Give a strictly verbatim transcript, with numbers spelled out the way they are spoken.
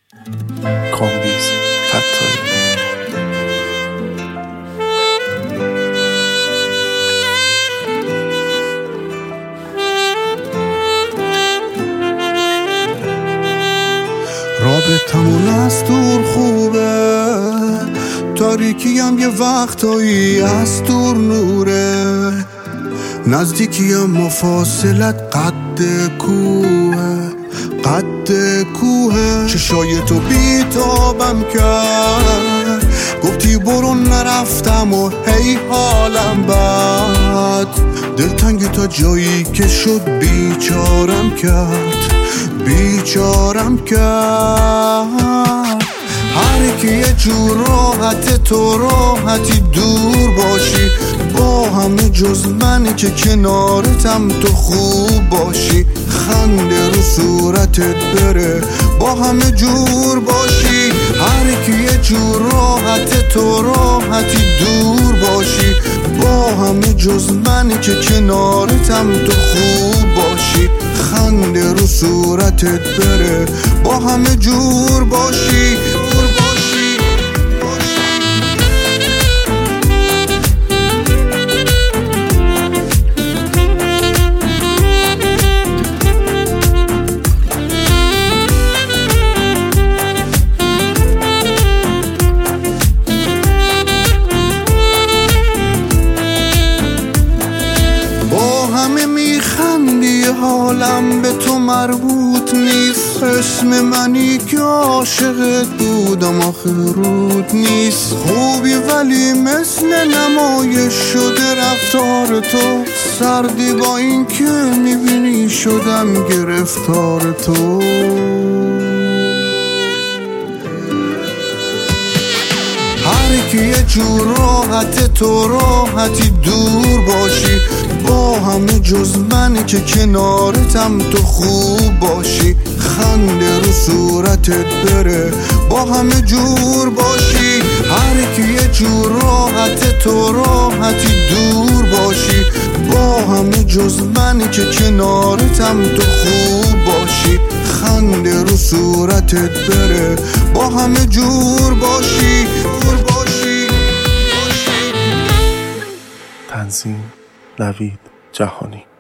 کامبیز فتایی. رابطمون از دور خوبه، تاریکی هم یه وقتایی از دور نوره، نزدیکی هم فاصلت قد کوه قد کوه. چشای تو بیتابم کرد، گفتی برو نرفتم و هی حالم بد، دلتنگ تا جایی که شد بیچارم کرد بیچارم کرد. هر کی یه جور راحت تو راحتی دور باشی، با همه جز منی که کنارتم تو خوب باشی، خنده رو صورتت بره با همه جور باشی. هر کی یه جور راحت تو راحتی دور باشی، با همه جز منی که کنارتم تو خوب باشی، خنده رو صورتت بره با همه جور باشی جور باشی. حالم به تو مربوط نیست، اسم منی که عاشقت بودم آخه رود نیست. خوبی ولی مثل نمایش شده رفتار تو، سردی با این که میبینی شدم گرفتار تو. هر کی یه جور راحت تو راحتی دور باشی، با همه جز منی که کنارتم تو خوب باشی، خنده رو صورتت بره با همه جور باشی. هر کی یه جور راحت تو راحتی دور باشی، با همه جز منی که کنارتم تو خوب باشی، خنده رو صورتت بره با همه جور باشی جور باشی. تنظیم نوید جهانی.